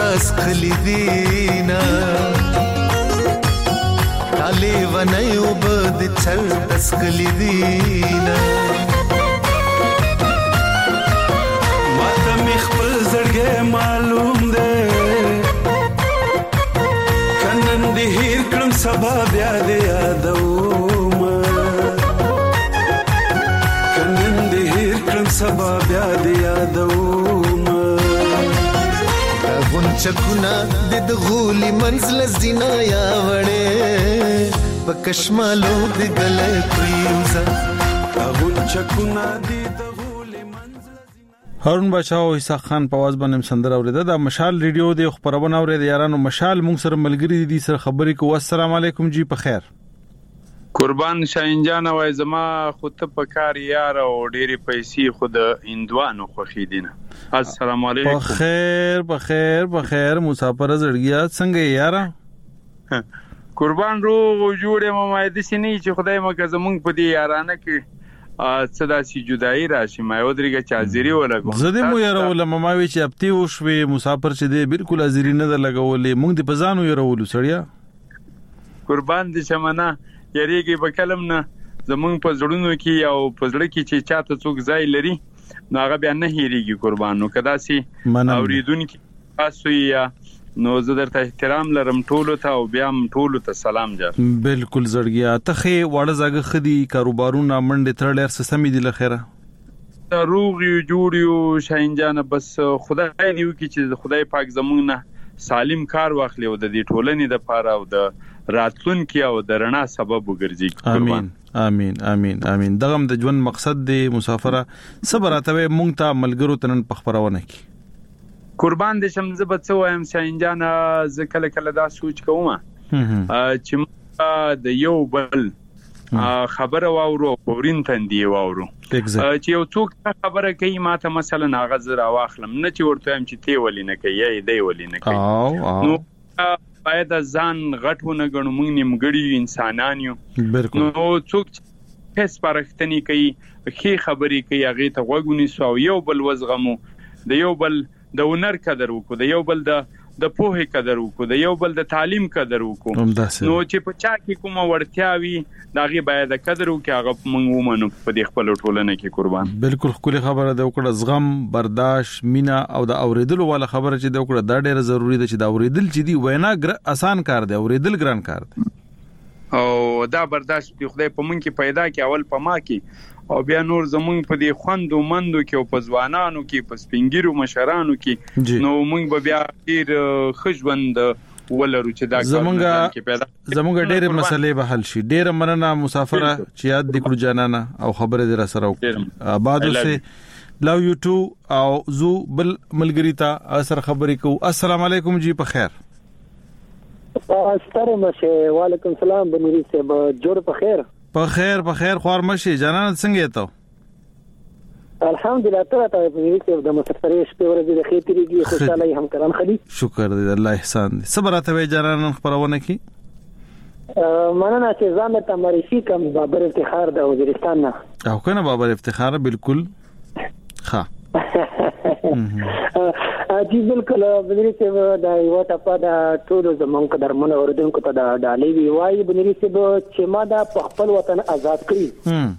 تاس خلیدینا تالی ونای وبد چر تاس خلیدینا ماته مخبل زړګي معلوم ده کنن دې هیر کړم سبا بیا دې یادوم کنن دې هیر کړم سبا بیا دې یادوم غونچکونه د غولي منزل زینا یا وړې پکشمالو د ګلې پریوزا غونچکونه د هارون بچاو عیسی خان په आवाज باندې سندره اوریده د مشال ریډیو د خبرونه اوریده یارانو مشال مونږ سره ملګری دي سره خبرې کو السلام علیکم جی په خیر قربان شاهین جان وای زما خود په کار یار او ډېری پیسې خود اندوانو خوخي دینه السلام علیکم په خیر مسافر زړګیا څنګه یارا قربان رو جوړه ما د سینې چې خدای مکه زمونږ په دې یارانه کې صدا سي جدائی راشي ما ودرېګه چازيري ولګو زده مو يرول مماوي چې اپتی وشوي مسافر چې دی بالکل ازيري نه لګولې مونږ د پزانو يرولو سړیا قربان دي شمنه یریږي په کلم نه زمونږ په زړونو کې او په زړه کې چې چاته څوک ځای لري نو هغه بیا نه هېریږي قربانو کدا سي اوریدونکو تاسو یا نو زه درته احترام لرم ټولو ته او بیا ټولو ته سلام جار بالکل زړګیا ته وړه زګه خدي کاروبارونه منډه ترلر سمې دي لخيره روغي جوړیو شاهین جان بس خدای دیو کی چې خدای پاک زمونږ سالم کار واخلي او د دې ټولنې د پاره او د راتلونکي او د رڼا سبب وګرځي امين امين امين امين دغه د ژوند مقصد دی مسافره صبر اتوي مونږ ته ملګرو تنن پخبرونه کی قربان دې شم زه به څه وایم شاهین جان زه کله کله دا سوچ کوم چې د یو بل خبره واورو پورین تندې واورو چې یو څوک خبره کوي ماته مثلا هغه زرا واخلم نه چې ورته هم چې تی ولې نه کوي یا دی ولې نه کوي نو باید ځان غټونه غنو موږ نیمګړي انسانان یو نو څوک هیڅ پرختنی کوي خې خبرې کوي هغه ته وګونی سو یو بل وزغمو د یو بل د هنر قدر وکړو د یو بل د پوهې قدر وکړو د یو بل د تعلیم قدر وکړو نو چې په چا کې کومه ورتیاوي داغه باید قدر وکړي هغه موږ ومنو په دې خپل ټولنه کې قربان بالکل خپل خبره د وکړه زغم برداشت مینا او د اوریدلو والا خبره چې د وکړه دا ډیره ضروری ده چې د اوریدل چې دی وینا آسان کار دی اوریدل ګران کار دی او دا برداشت په خدای په مونږ کې پیدا کې اول په ما کې او بیا نور زمونږ په دې خوندو مندو کې او په ځوانانو کې په سپینګیرو مشرانو کې نو مونږ به بیا ډیر خجوند ولرو چې دا زمونږ ډېر مسلې به حل شي ډېر مننه مسافره چې یاد دکړو جانانا او خبره دې سره وکړه آباد اوسه لو یو ټو او زو بل ملګری ته اثر خبرې کو السلام علیکم جی په خیر ستاره مشه وعلیکم السلام بنوري صاحب جوړ په خیر خوار مشه جانان څنګه ته الحمدلله ته بنوري صاحب د مسافرې شپه ورځې د خېتريږي خوشاله هم کرام خلی شکر دې الله احسان دې صبر ته جانان خبرونه کی مننه چې ځان ته معرفي کوم بابر افتخار د وزیرستان نه او کنه بابر افتخار بالکل ښه جی بالکل بنوري صاحب دا یو ټاپه دا ټول زمونږ درمن اوردونکو ته دا ډالۍ وی وای بنوري صاحب چې ما دا خپل وطن آزاد کړی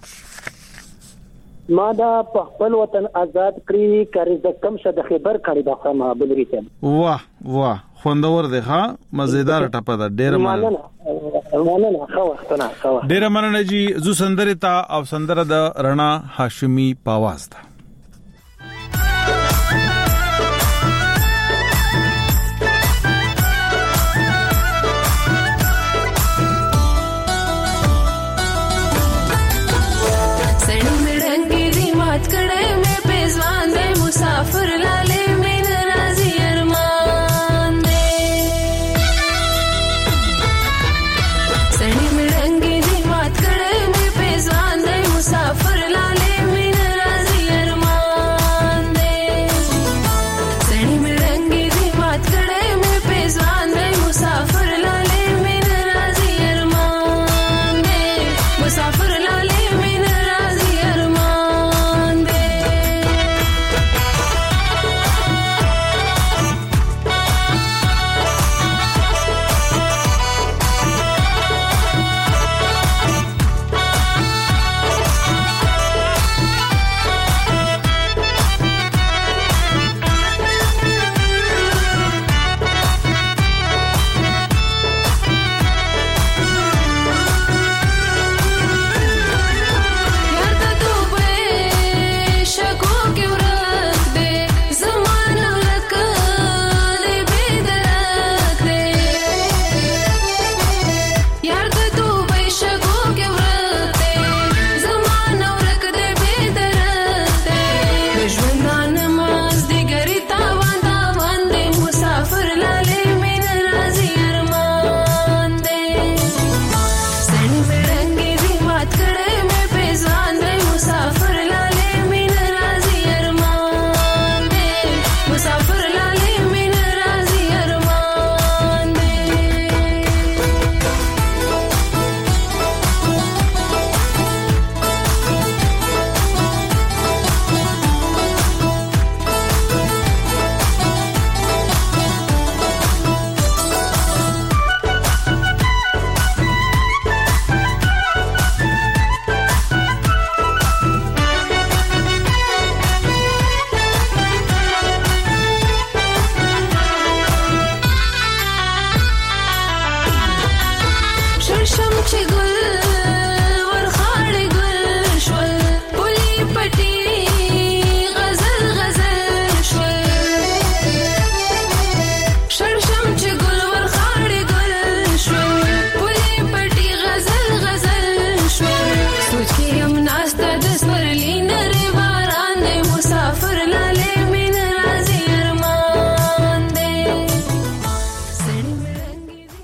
کاری ز کم شد خبر کړی دا ما بنوري صاحب واه خوندور دی ها مزیدار ټاپه دا ډیر مننه خو وختونه ډیر مننه جی زو سندره تا او سندره د رڼا هاشمي پاواز ده मुसाफिर लाले में नाराजी अरमान दे सड़ी में रंगी दी बात करे में पेजवान दे मुसाफिर लाले में नाराजी अरमान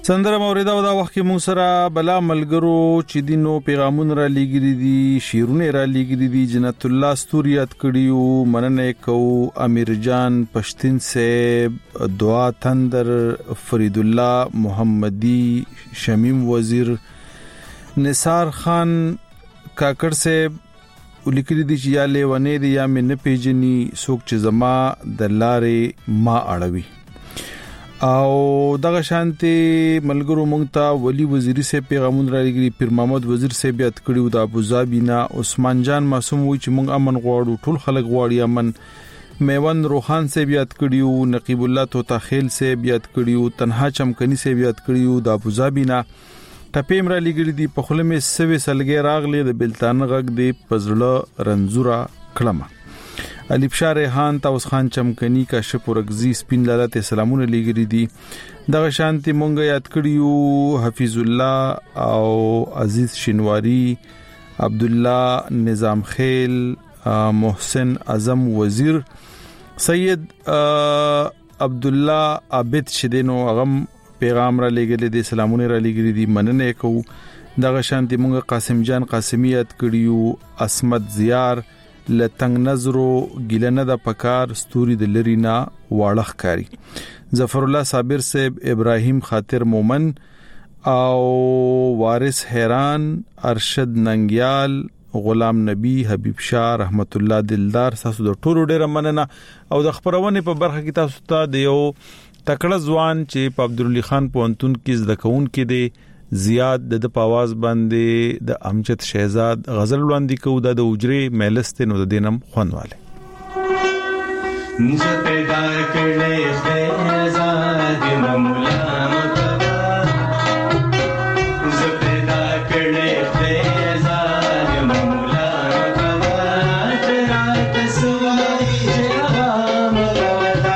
سندره موریدا او دا وخت کې مون سره بلا ملګرو چې دینو پیغامونه را لګري دي شیرونه را لګري دي جنت الله استوریات کړیو مننه کو امیر جان پښتین سے دعا تندر فرید الله محمدی شمیم وزیر نثار خان کاکړ سے ولیکلي دي چې یا لیونه دي یا مې نه پیژني څوک چې زما د لارې ما اړوي او دغه شانتي ملګرو مونږ ته ولی وزیری سے پیغامون را لګري پیر محمد وزیر سے بیات کړیو د ابوظبی نا عثمان جان معصوم وی چې مونږ امن غواړو ټول خلک غواړي امن میوند روحان سے بیات کړیو نقیب الله توتا خیل سے بیات کړیو تنها چمکنی سے بیات کړیو د ابوظبی نا ټپیم را لګري دي په خله مې سوي سلګي راغلي د بلتان غږ دی پزړه رنزورا کلمه علیب شاه ریحان تاوس خان چمکنی کاشف ورغزی سپین لاله ته سلامونه لګری دي دغه شانتي مونږ یاد کړیو حفیظ الله او عزیز شینواری عبد الله نظام خیل محسن اعظم وزیر سید عبد الله عابد شدینو غم پیغام را لګل دي سلامونه را لګری دي مننه کو دغه شانتي مونږ قاسم جان قاسمی یاد کړیو اسمت زیار لتنګ نظرو ګیلنه د پکار ستوري د لرینا واړخ کاری ظفر الله صابر صاحب ابراهیم خاطر مومن او وارث حیران ارشد ننګیال غلام نبی حبیب شاه رحمت الله دلدار تاسو د ټولو ډیره مننه او د خبرونه په برخه کې تاسو ته د یو تکړه ځوان چې په عبدالله خان پونتون کې زدکون کې دی زیاد د پاواز باندې د امجد شهزاد غزل وړاندې کو د اوجره مهلست نو د دینم خوانواله ز پیدا کړي شهزاد مولا مکوا ز پیدا کړي شهزاد مولا مکوا ترا تسوای جواب مکوا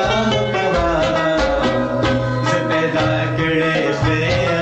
ز پیدا کړي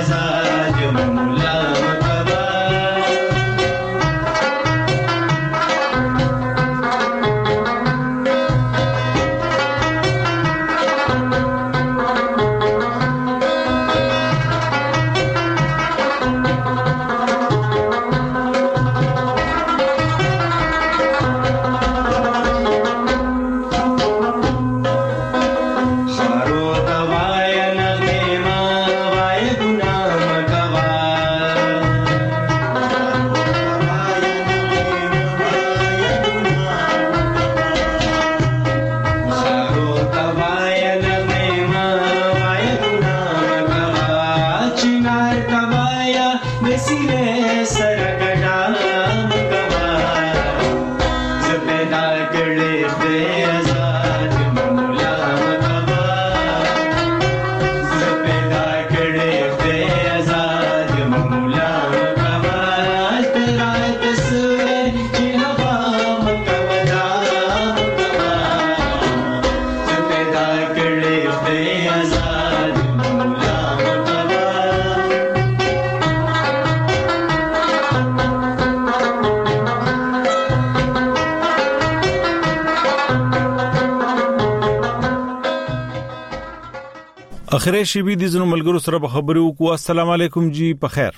اخره شی بي دي زنو ملګرو سره په خبرو کو السلام علیکم جی په خیر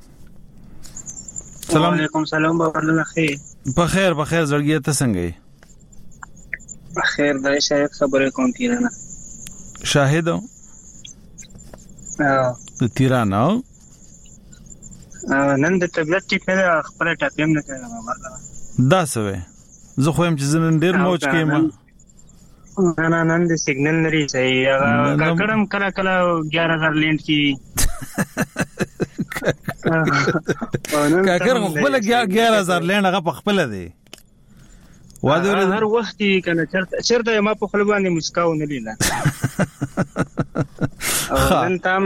سلام علیکم سلام بابا خیر په خیر زړګی ته څنګه یې په خیر دا شاید خبره کوم تیرانه شاهد د تیرانه نن د طبيعت ټیک نه خبره ټاپیم نه کړم بابا دا سوې زه خو هم چې زنن ډیر موج کېم نه نن د سیګنل لري صحیح هغه کړم کله 11000 لینډ کی کاکر خپل 11000 لینډ هغه په خپل دی واده هر وخت کنه چرته ما په خپل باندې مسکاو نه لیدا نن تام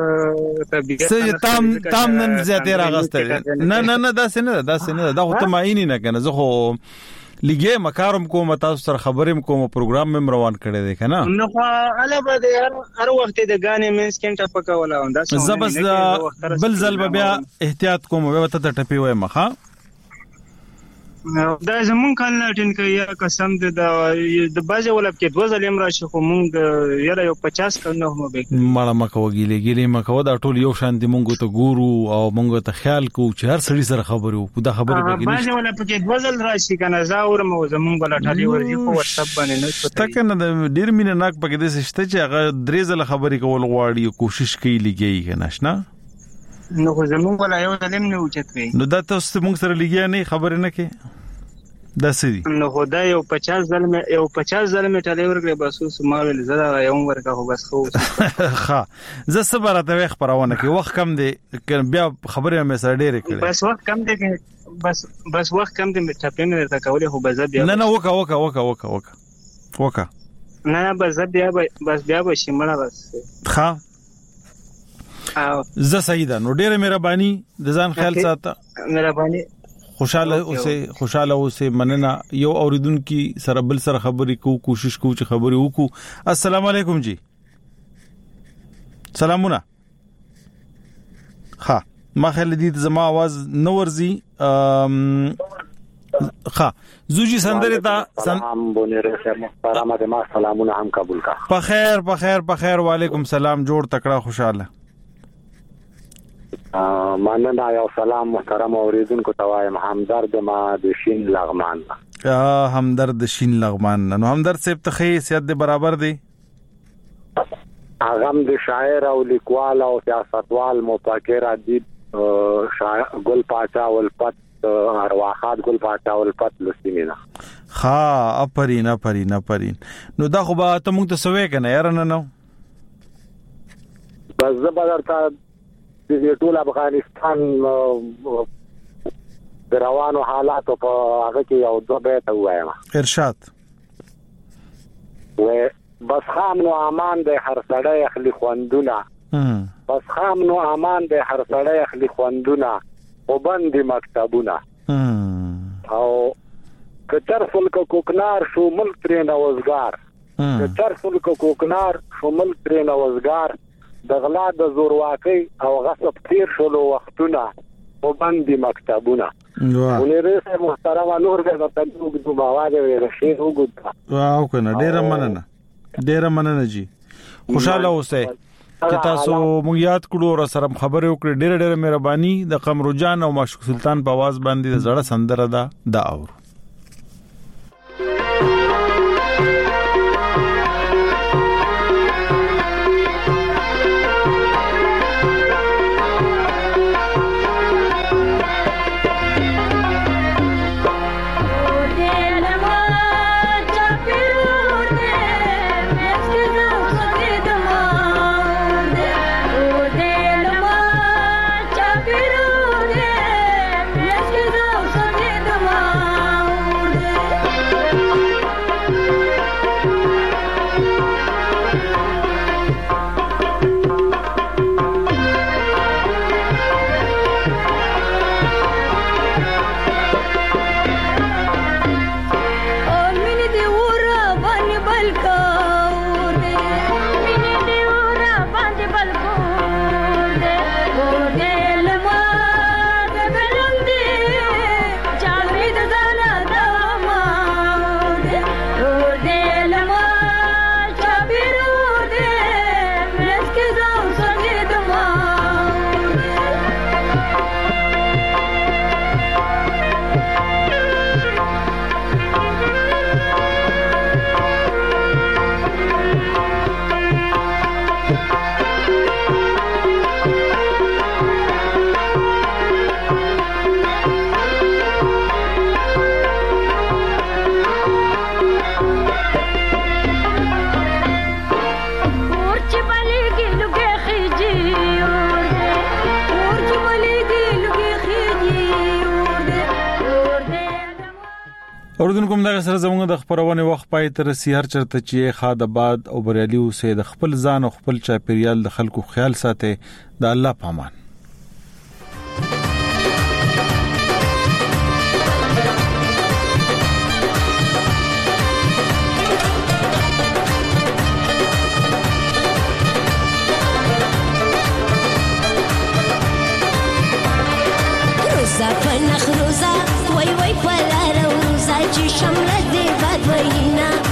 نن زیاته راغسته نه دا سینه دا خو ته ماینه نه کنه زه خو لګي مکارم کوم تاسو سره خبرې کوم پروګرام مې روان کړی دی کنه نو خو اله به هر وخت د غانې مینس کینټه پکولا وندا زبس بل ځل بیا احتیاط کوم به ته ټپی وای مخه دا زمون کال ټین کې یا قسم د باجه ولا کې 2000 لم راشي خو مونږ یاره یو 50 کنه هم به ماړه مکو ګیلې مکو دا ټول یو شان دي مونږ ته ګورو او مونږ ته خیال کو چې هر سړي سره خبرو دا خبره به باجه ولا کې 2000 راشي کنه زاور مو زمون ولا ټالي ورځي خو واتس اپ باندې نه شته تکنه د ډیر مینه ناک پکې د سشته چې هغه درې ځله خبرې کول غواړي کوشش کوي لګي کنه شنه نو خو زمون ولا یو ظلم نه اوچت وي نو دا تاسو مونږ سره لګي نه خبرې نه کې دا سړي نو خدای یو 50 ظلم ټاله ورکړي بس اوس ما ول زړه یو ورکه خو بس خو ها زه صبر ته خبرونه کې وخت کم دی بیا خبرې مې سره ډېرې کړې بس وخت کم دی بس وخت کم دی چې په مې ته کولې خو بس بیا نه وکا نه بس بیا به شمړه بس ها زه سیدا نو ډېر مهرباني د ځان خیال ساته مهرباني خوشاله اوسه مننه یو اوریدونکو سره بل سره خبرې کو کوشش کو چې خبرې وکړو السلام علیکم جی سلامونه ها ما خل دې زما आवाज نو ورزي ها زوجي سندره تا سلام بونره سره محترم د ما سلامونه هم قبول کا په خیر وعلیکم سلام جوړ تکړه خوشاله مننه یو سلام محترم اوریدونکو ته وایم همدرد ما د شین لغمان همدرد شین لغمان نو همدرد صاحب ته حیثیت د برابر دی اغم د شاعر او لیکوال او سیاستوال مفکر ادیب ګل پاچا ولپت ارواحات ګل پاچا ولپت لسیمینا ها اپرین نو دا خو به ته مونږ ته سوې کنه یار نه بس زبردتا د ټول افغانستان روانو حالات په هغه کې یو دوه بیت وایم ارشاد و بس خام نو امان د هر سړی اخلي خوندونه بس خام نو امان د هر سړی اخلي خوندونه او باندې مکتبونه او کتر فلک کوکنار شو ملک ترې نوزګار کتر فلک کوکنار شو ملک ترې نوزګار د غلا د زورواکۍ او غصب تیر شلو وختونه او باندې مکتبونه ونیرسه محترم نور به تاسو د مواده ورشي وګورئ واو کنه ډیر مننه جی خوشاله اوسئ چې تاسو مونږ یاد کړو او سره خبرې وکړې ډیر مهرباني د قمر جان او مشک سلطان په आवाज باندې زړه سندره ده دا اور اوردونکو موږ سره زموږ د خبرونه وخت پای تر سحر چرته چې خاد آباد او بریالي اوسه د خپل ځان او خپل چاپیریال د خلکو خیال ساتي د الله پامان روزا پنخ روزا وای وای پلار شمله دې بد وینا